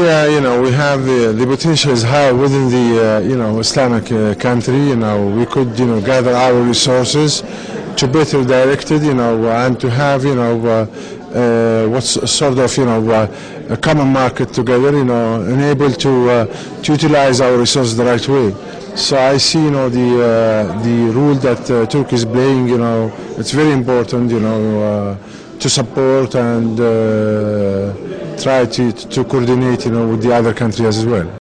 we have the potential is high within the Islamic country. We could gather our resources to better direct it, and to have what's sort of a common market together, and able to utilize our resources the right way. So I see the role that Turkey is playing. It's very important, to support and try to coordinate, with the other countries as well.